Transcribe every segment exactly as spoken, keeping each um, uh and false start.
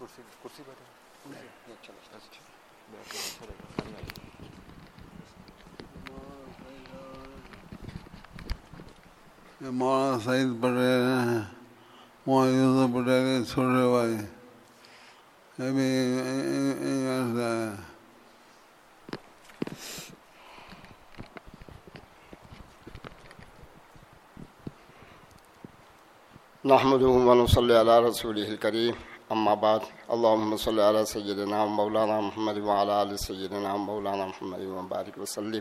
کرسی کرسی بیٹھے مولانا سعید پٹیل ہیں، مولانا یوسف پٹیل کے چھوٹے بھائی، یہ بھی انگلینڈ سے آئے ہیں۔ نحمده ونصلي على رسوله الكريم اما بعد اللهم صل على سيدنا مولانا محمد وعلى ال سيدنا مولانا محمد وبارك وسلم۔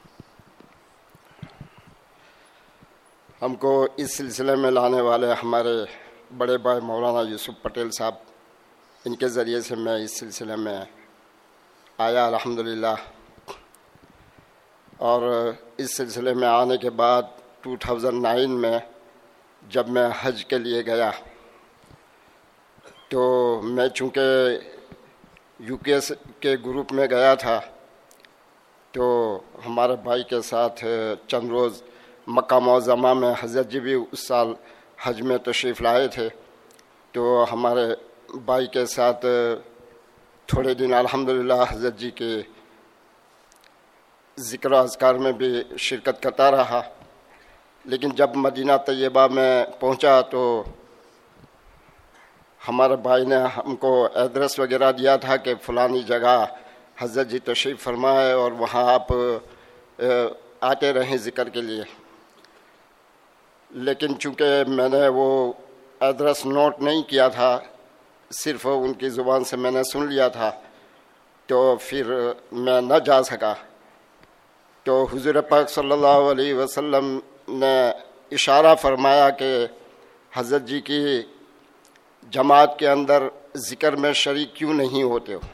ہم کو اس سلسلے میں لانے والے ہمارے بڑے بھائی مولانا یوسف پٹیل صاحب، ان کے ذریعے سے میں اس سلسلے میں آیا الحمدللہ، اور اس سلسلے میں آنے کے بعد دو ہزار نو میں جب میں حج کے لیے گیا تو میں چونکہ یو کے ایس کے گروپ میں گیا تھا، تو ہمارے بھائی کے ساتھ چند روز مکہ معظمہ میں حضرت جی بھی اس سال حج میں تشریف لائے تھے، تو ہمارے بھائی کے ساتھ تھوڑے دن الحمدللہ حضرت جی کے ذکر و اذکار میں بھی شرکت کرتا رہا۔ لیکن جب مدینہ طیبہ میں پہنچا تو ہمارے بھائی نے ہم کو ایڈریس وغیرہ دیا تھا کہ فلانی جگہ حضرت جی تشریف فرما ہے اور وہاں آپ آتے رہیں ذکر کے لیے۔ لیکن چونکہ میں نے وہ ایڈریس نوٹ نہیں کیا تھا، صرف ان کی زبان سے میں نے سن لیا تھا، تو پھر میں نہ جا سکا۔ تو حضور پاک صلی اللہ علیہ وسلم نے اشارہ فرمایا کہ حضرت جی کی جماعت کے اندر ذکر میں شریک کیوں نہیں ہوتے ہو؟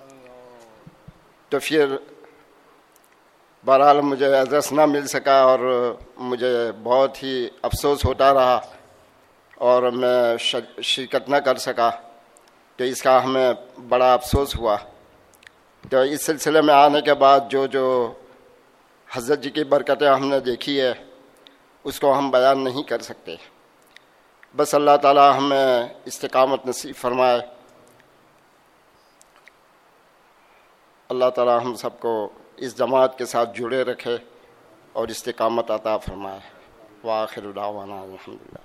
تو پھر بہرحال مجھے ایڈریس نہ مل سکا اور مجھے بہت ہی افسوس ہوتا رہا اور میں شرکت نہ کر سکا، تو اس کا ہمیں بڑا افسوس ہوا۔ تو اس سلسلے میں آنے کے بعد جو جو حضرت جی کی برکتیں ہم نے دیکھی ہے اس کو ہم بیان نہیں کر سکتے۔ بس اللہ تعالی ہمیں استقامت نصیب فرمائے، اللہ تعالی ہم سب کو اس جماعت کے ساتھ جڑے رکھے اور استقامت عطا فرمائے۔ وآخر دعوانا الحمدللہ۔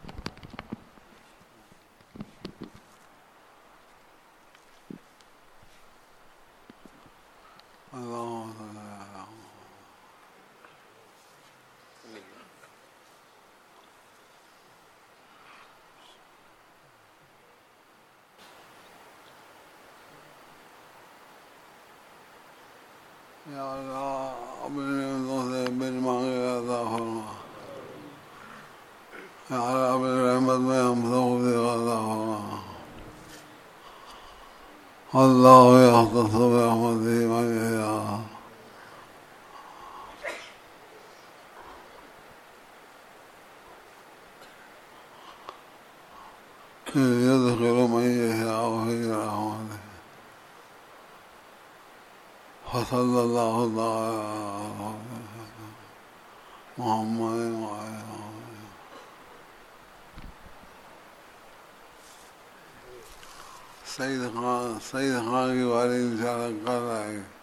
یا اللہ اپنے نعمتوں سے بن مانگے عطا فرما، یا اللہ اپنی رحمت میں ہم سب کو عطا فرما۔ اللہ یختص برحمتہ من یشاء، یدخل من یشاء فی رحمتہ۔ وصلی اللہ تعالی محمد وعلیہ سعید خان سعید خان کی باری انشاءاللہ کل آئے گی۔